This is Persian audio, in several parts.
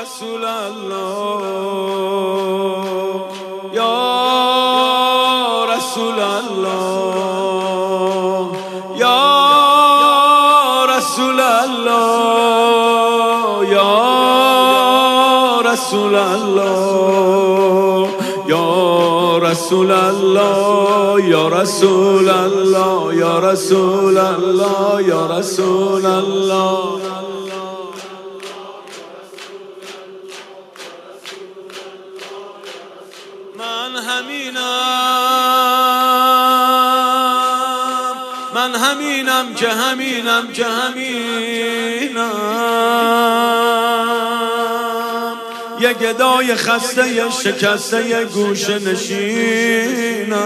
رسول الله یا رسول الله یا رسول الله یا رسول الله یا رسول الله یا رسول الله یا رسول الله یا رسول الله من همینم که همینم یه گدای خسته یه شکسته یه گوشه نشینم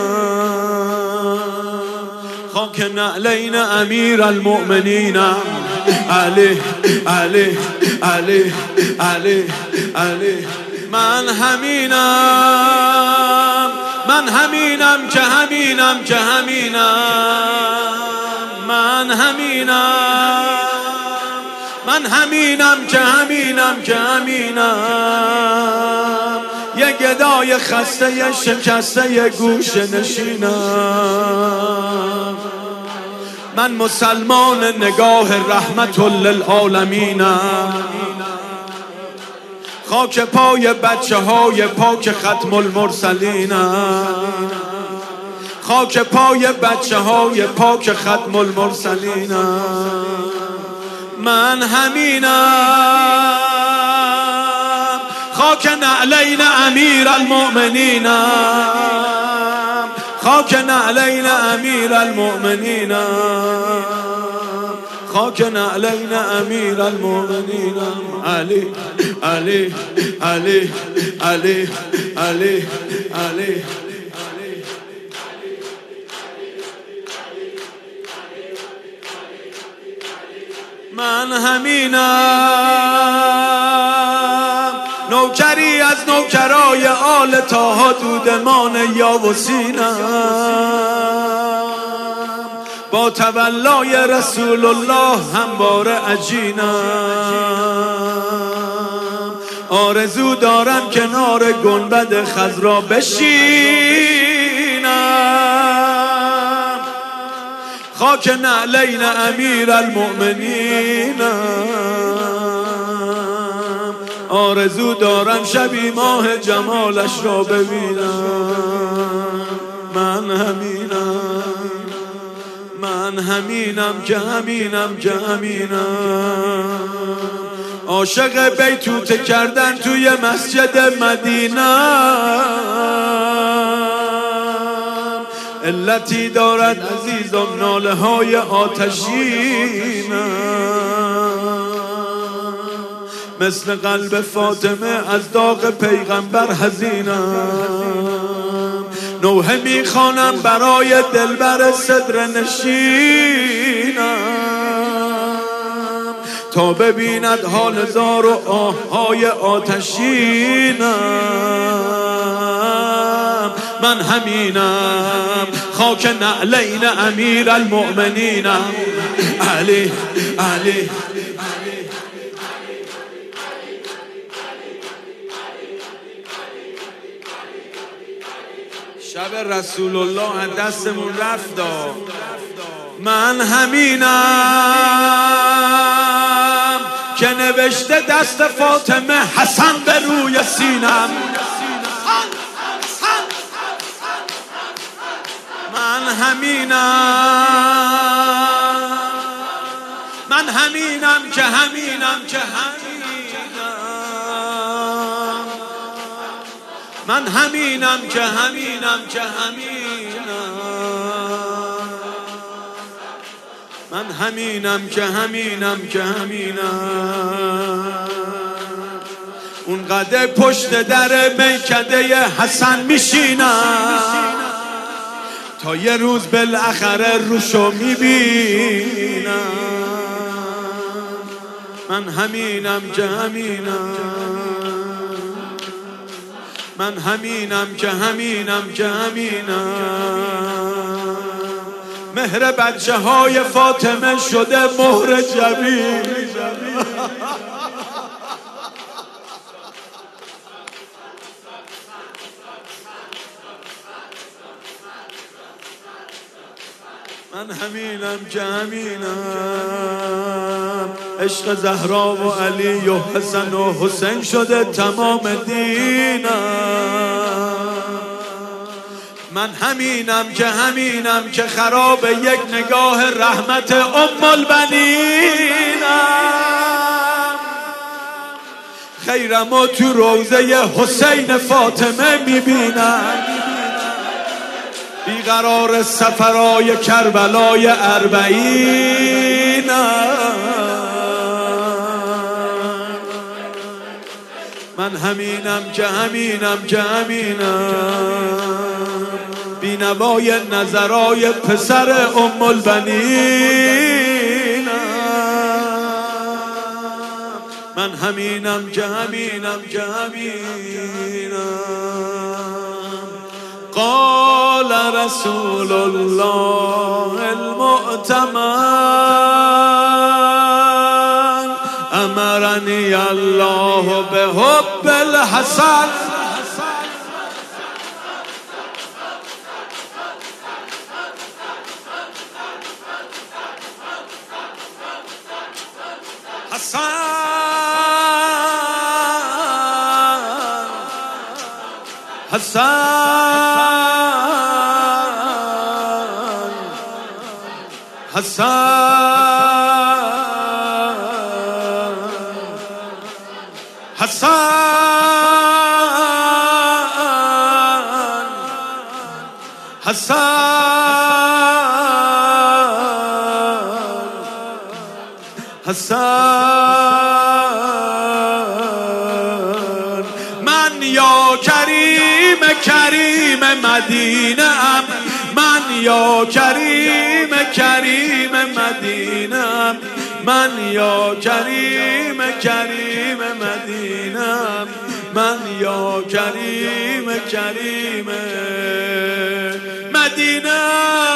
خاک نعلین امیر المؤمنینم علی علی علی علی علی من همینم که همینم من همینم که همینم یه گدای خسته یه شکسته یه گوشه نشینم من مسلمان نگاه رحمت للعالمینم خاک پای بچه های پاک ختم المرسلینم خاک پای بچه های پاک ختم المرسلینم من همینم خاک نعلین امیر المؤمنینم خاک نعلین امیر المؤمنینم خاک نعلین امیر المؤمنینم علی علی علی علی علی علی من همینم نوکری از نوکرای آل طه دودمان یا و سینم با تولای رسول الله همواره عجینم آرزو دارم کنار گنبد خضرا بشینم خاک نعلین امیر المؤمنینم آرزو دارم شبی ماه جمالش را ببینم من همینم که همینم عاشق بیتوته کردن توی مسجد مدینه علتی دارد عزیزم ناله های آتشینم مثل قلب فاطمه از داغ پیغمبر حزینم نوحه میخوانم برای دلبر صدر نشینم تا ببیند حال زار و آههای آتشینم من همینم خاک نعلین امیر المؤمنینم علی علی شب رسول الله دستمون رفت من همینم که نوشته دست فاطمه حسن به روی سینم من همینم که همینم من همینم که همینم من همینم که همینم اون قدر پشت در میکده حسن میشینم تا یه روز بالاخره روشو میبینم من همینم که همینم من همینم که همینم مهر بچه های فاطمه شده مهر جبین من همینم که همینم، عشق زهرا و علی و حسن و حسین شده تمام دینم. من همینم که خراب یک نگاه رحمت ام البنینم. خیرم و تو روضه حسین فاطمه میبینم، بیقرار سفرای کربلای اربعینم. من همینم که همینم، بینوای نظرای پسر ام البنینم. من همینم که همینم. قال رسول الله المؤتمن امرني الله بحب الحسن. حسن من یا کریم مدینه‌ام، من یا کریم مدینه‌ام، من یا کریم مدینه‌ام، من یا کریم مدینه‌ام.